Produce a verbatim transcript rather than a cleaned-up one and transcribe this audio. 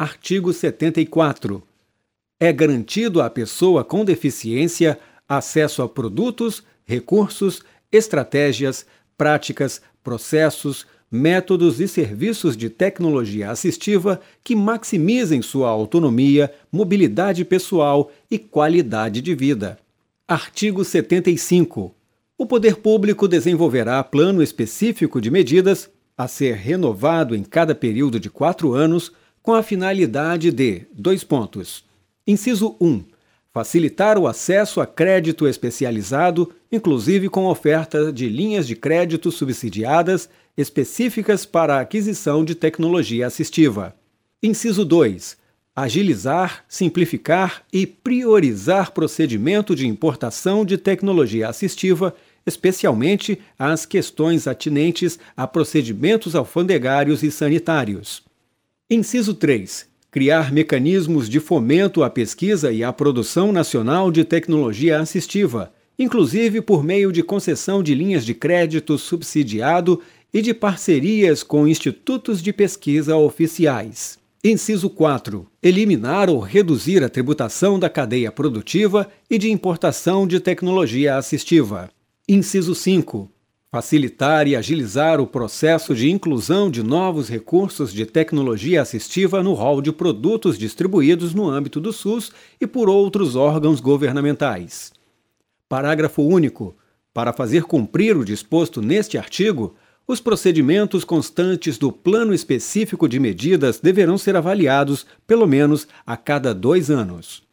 Artigo setenta e quatro. É garantido à pessoa com deficiência acesso a produtos, recursos, estratégias, práticas, processos, métodos e serviços de tecnologia assistiva que maximizem sua autonomia, mobilidade pessoal e qualidade de vida. Artigo setenta e cinco. O poder público desenvolverá plano específico de medidas, a ser renovado em cada período de quatro anos, com a finalidade de, dois pontos. Inciso um. Facilitar o acesso a crédito especializado, inclusive com oferta de linhas de crédito subsidiadas específicas para a aquisição de tecnologia assistiva. Inciso dois. Agilizar, simplificar e priorizar procedimento de importação de tecnologia assistiva, especialmente as questões atinentes a procedimentos alfandegários e sanitários. Inciso três. Criar mecanismos de fomento à pesquisa e à produção nacional de tecnologia assistiva, inclusive por meio de concessão de linhas de crédito subsidiado e de parcerias com institutos de pesquisa oficiais. Inciso quatro. Eliminar ou reduzir a tributação da cadeia produtiva e de importação de tecnologia assistiva. Inciso cinco. Facilitar e agilizar o processo de inclusão de novos recursos de tecnologia assistiva no rol de produtos distribuídos no âmbito do SUS e por outros órgãos governamentais. Parágrafo único. Para fazer cumprir o disposto neste artigo, os procedimentos constantes do Plano Específico de Medidas deverão ser avaliados, pelo menos, a cada dois anos.